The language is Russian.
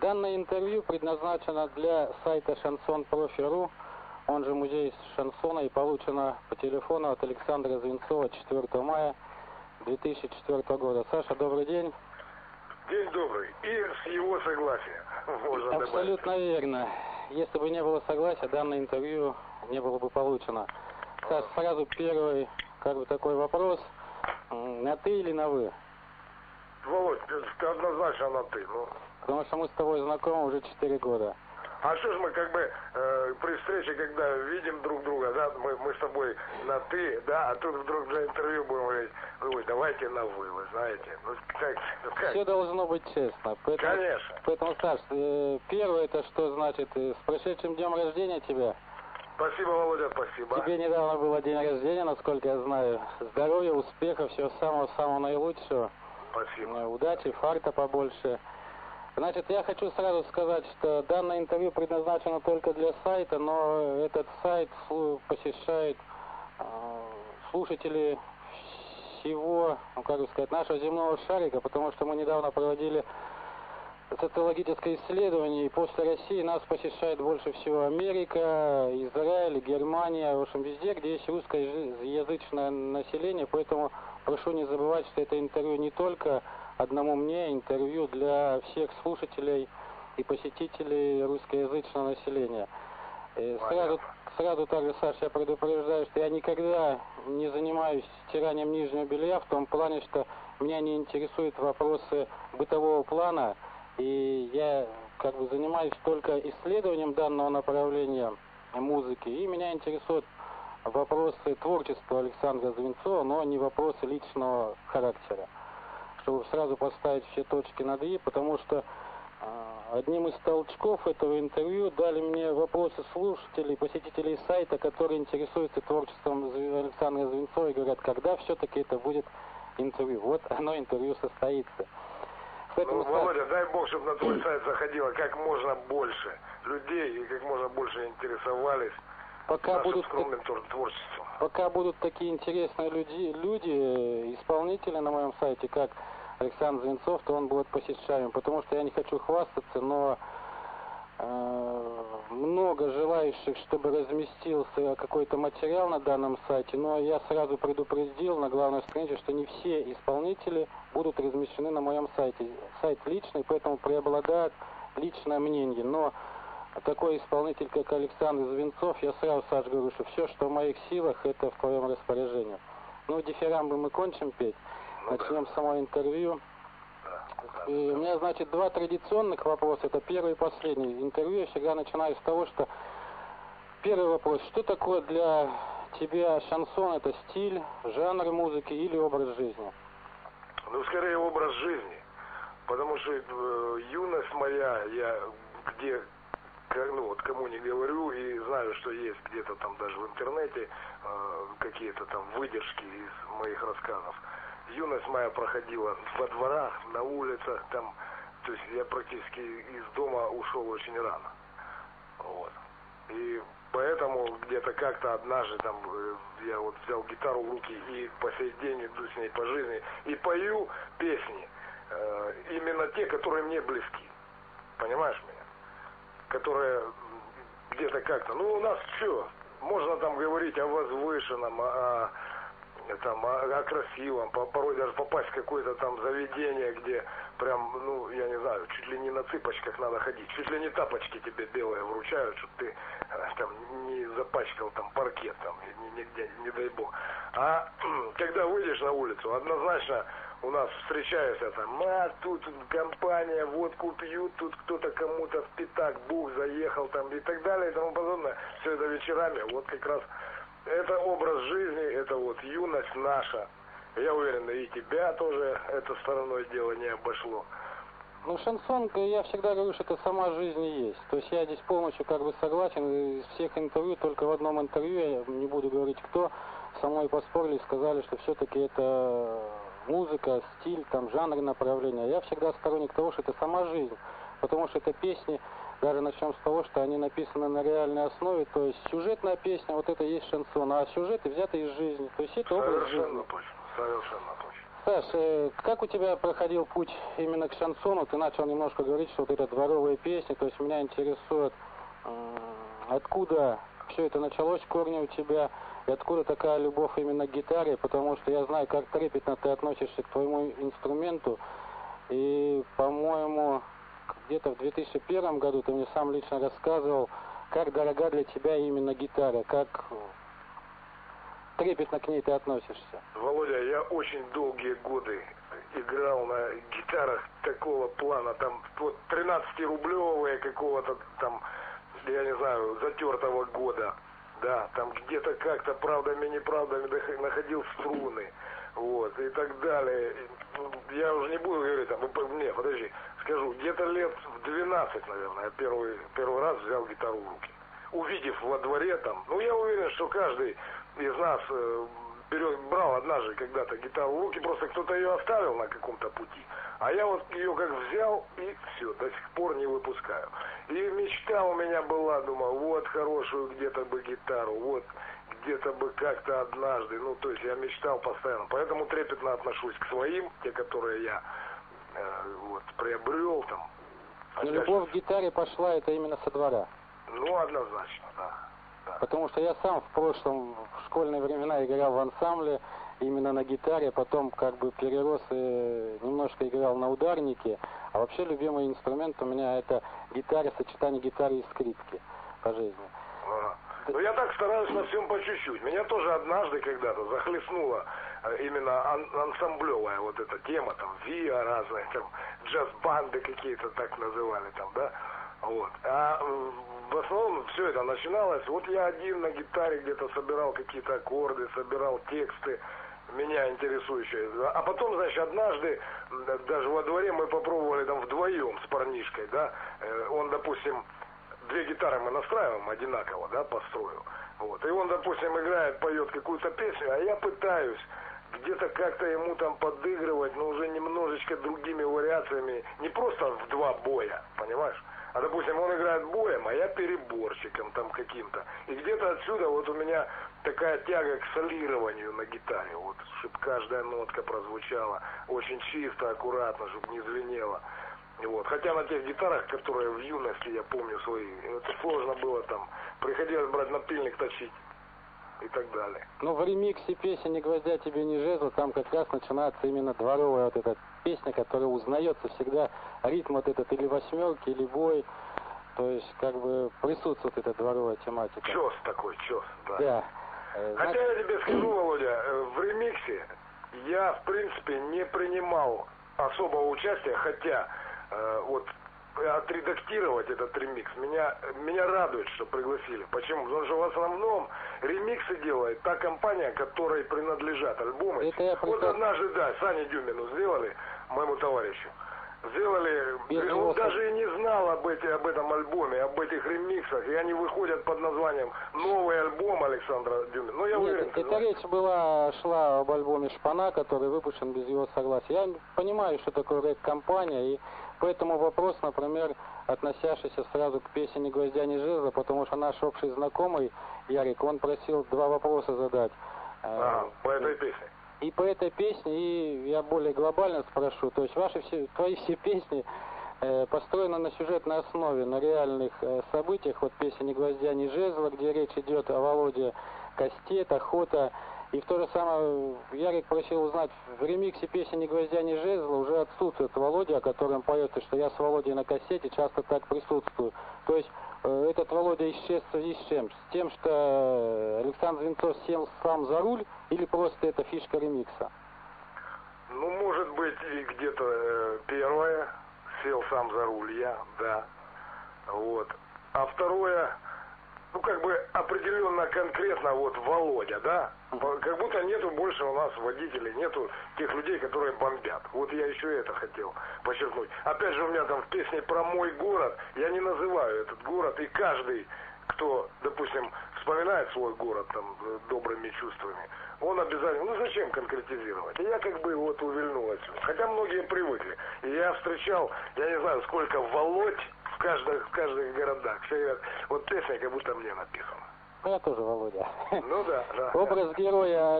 Данное интервью предназначено для сайта Шансон.Профи.ру, он же музей шансона, и получено по телефону от Александра Звинцова 4 мая 2004 года. Саша, добрый день. День добрый. И с его согласия можно добавить. Абсолютно верно. Если бы не было согласия, данное интервью не было бы получено. Саш, сразу первый, такой вопрос. На ты или на вы? Володь, однозначно на ты. Ну. Потому что мы с тобой знакомы уже 4 года. А что ж мы при встрече, когда видим друг друга, да, мы с тобой на ты, да, а тут вдруг для интервью будем говорить, ой, давайте на вы знаете. Ну, как? Все должно быть честно. Поэтому, конечно. Поэтому, Саш, первое, это что значит, с прошедшим днем рождения тебя. Спасибо, Володя, спасибо. Тебе недавно было день рождения, насколько я знаю. Здоровья, успехов, всего самого-самого наилучшего. Спасибо. Удачи, фарта побольше. Значит, я хочу сразу сказать, что данное интервью предназначено только для сайта, но этот сайт посещает слушатели всего, нашего земного шарика, потому что мы недавно проводили социологическое исследование, и после России нас посещает больше всего Америка, Израиль, Германия, в общем, везде, где есть русскоязычное население, поэтому прошу не забывать, что это интервью не только одному мне, интервью для всех слушателей и посетителей русскоязычного населения. Сразу также, Саша, я предупреждаю, что я никогда не занимаюсь стиранием нижнего белья, в том плане, что меня не интересуют вопросы бытового плана, и я занимаюсь только исследованием данного направления музыки, и меня интересуют вопросы творчества Александра Звинцова, но не вопросы личного характера. Чтобы сразу поставить все точки над «и», потому что одним из толчков этого интервью дали мне вопросы слушателей, посетителей сайта, которые интересуются творчеством Александра Звинцова и говорят, когда все-таки это будет интервью. Вот оно, интервью состоится. Поэтому, Володя, дай бог, чтобы на твой сайт заходило как можно больше людей и как можно больше интересовались нашим скромным творчеством. Пока будут такие интересные люди, исполнители на моем сайте, как Александр Звинцов, то он будет посещаем, потому что я не хочу хвастаться, но много желающих, чтобы разместился какой-то материал на данном сайте, но я сразу предупредил на главной странице, что не все исполнители будут размещены на моем сайте. Сайт личный, поэтому преобладает личное мнение, но такой исполнитель, как Александр Звинцов, я сразу, Саш, говорю, что все, что в моих силах, это в твоем распоряжении. Ну, дифирамбы мы кончим петь, начнем само интервью. И у меня, значит, два традиционных вопроса, это первый и последний. Интервью я всегда начинаю с того, что первый вопрос, что такое для тебя шансон, это стиль, жанр музыки или образ жизни? Ну, скорее образ жизни, потому что юность моя, я кому не говорю, и знаю, что есть где-то там даже в интернете какие-то там выдержки из моих рассказов. Юность моя проходила во дворах, на улицах, там, то есть я практически из дома ушел очень рано. Вот. И поэтому где-то как-то однажды там я взял гитару в руки и по сей день иду с ней по жизни и пою песни, именно те, которые мне близки. Понимаешь меня? Которые где-то как-то, у нас все, можно там говорить о возвышенном, о красивом, порой даже попасть в какое-то там заведение, где прям, я не знаю, чуть ли не на цыпочках надо ходить, чуть ли не тапочки тебе белые вручают, чтобы ты там не запачкал там паркет там, нигде, не дай бог. А когда выйдешь на улицу, однозначно у нас встречаются там, тут компания, водку пьют, тут кто-то кому-то в пятак, бух заехал там и так далее и тому подобное. Все это вечерами, вот как раз это образ жизни, это юность наша. Я уверен, и тебя тоже это стороной дела не обошло. Ну, шансон, я всегда говорю, что это сама жизнь и есть. То есть я здесь полностью согласен. Из всех интервью, только в одном интервью, я не буду говорить кто, со мной поспорили, сказали, что все-таки это музыка, стиль, там, жанр, направление. Я всегда сторонник того, что это сама жизнь. Потому что это песни, даже начнем с того, что они написаны на реальной основе. То есть сюжетная песня, вот это и есть шансон. А сюжеты взяты из жизни. То есть это образ жизни. Совершенно точно. Саш, как у тебя проходил путь именно к шансону? Ты начал немножко говорить, что вот это дворовые песни, то есть меня интересует, откуда все это началось, корни у тебя, и откуда такая любовь именно к гитаре, потому что я знаю, как трепетно ты относишься к твоему инструменту, и, по-моему, где-то в 2001 году ты мне сам лично рассказывал, как дорога для тебя именно гитара, как трепетно к ней ты относишься. Володя, я очень долгие годы играл на гитарах такого плана, там вот 13-рублевые какого-то там, я не знаю, затертого года, да, там где-то как-то правдами, неправдами находил струны, вот, и так далее. Я уже не буду говорить, там, подожди, скажу, где-то лет в 12, наверное, я первый раз взял гитару в руки. Увидев во дворе там, ну я уверен, что каждый из нас брал однажды когда-то гитару в руки, просто кто-то ее оставил на каком-то пути. А я вот ее как взял и все, до сих пор не выпускаю. И мечта у меня была, думаю, вот хорошую где-то бы гитару, вот где-то бы как-то однажды, ну то есть я мечтал постоянно. Поэтому трепетно отношусь к своим, те, которые я вот приобрел там. Но любовь к гитаре пошла это именно со двора. Ну, однозначно, да. Потому что я сам в прошлом, в школьные времена играл в ансамбле именно на гитаре, потом как бы перерос и немножко играл на ударнике, а вообще любимый инструмент у меня это гитара, сочетание гитары и скрипки по жизни. Ну я так стараюсь на всем по чуть-чуть. Меня тоже однажды когда-то захлестнула именно ансамблевая вот эта тема, там, ВИА разные, там, джаз-банды какие-то так называли там, да, вот. А в основном все это начиналось, вот я один на гитаре где-то собирал какие-то аккорды, собирал тексты, меня интересующие. А потом, значит, однажды, даже во дворе мы попробовали там вдвоем с парнишкой, да, он, допустим, две гитары мы настраиваем одинаково, да, по строю. Вот. И он, допустим, играет, поет какую-то песню, а я пытаюсь где-то как-то ему там подыгрывать, но уже немножечко другими вариациями, не просто в два боя, понимаешь? А, допустим, он играет боем, а я переборчиком там каким-то. И где-то отсюда вот у меня такая тяга к солированию на гитаре, вот, чтобы каждая нотка прозвучала очень чисто, аккуратно, чтобы не звенело. Вот. Хотя на тех гитарах, которые в юности, я помню свои, это сложно было там, приходилось брать напильник, точить и так далее. Ну, в ремиксе песни «Ни гвоздя тебе, ни жезла» там как раз начинается именно дворовая вот эта песня, которая узнается всегда, ритм вот этот или восьмерки, или бой, то есть как бы присутствует эта дворовая тематика. Чёс такой, чёс, да. Да. Хотя я тебе скажу, Володя, в ремиксе я, в принципе, не принимал особого участия, хотя вот отредактировать этот ремикс меня радует, что пригласили. Почему? Потому что в основном ремиксы делает та компания, которой принадлежат альбомы. Вот однажды, да, Сане Дюмину сделали, моему товарищу. Сделали, он даже и не знал об этом альбоме, об этих ремиксах, и они выходят под названием «Новый альбом» Александра Дюмина. Ну, я уверен, эта речь шла об альбоме «Шпана», который выпущен без его согласия. Я понимаю, что такое рэп-компания, и поэтому вопрос, например, относящийся сразу к песне «Ни гвоздя, ни жезла», потому что наш общий знакомый, Ярик, он просил два вопроса задать. По этой песне. И по этой песне, и я более глобально спрошу, то есть твои все песни построены на сюжетной основе, на реальных событиях, вот песня «Ни гвоздя, ни жезла», где речь идет о Володе Кастет, охота, и в то же самое Ярик просил узнать, в ремиксе песни «Ни гвоздя, ни жезла» уже отсутствует Володя, о котором поется, что я с Володей на кассете часто так присутствую, то есть этот Володя исчез в связи с чем? С тем, что Александр Звинцов сел сам за руль, или просто это фишка ремикса? Ну, может быть, и где-то первое, сел сам за руль я, да, вот. А второе, ну, как бы определенно конкретно вот Володя, да, как будто нету больше у нас водителей, нету тех людей, которые бомбят. Вот я еще это хотел подчеркнуть. Опять же, у меня там в песне про мой город, я не называю этот город, и каждый, кто, допустим, вспоминает свой город там добрыми чувствами, он обязательно, ну зачем конкретизировать? И я как бы вот увильнул отсюда. Хотя многие привыкли. И я встречал, я не знаю, сколько Володь в каждых городах. Все говорят, вот песня как будто мне написана. Я тоже Володя. Ну да, да. Образ героя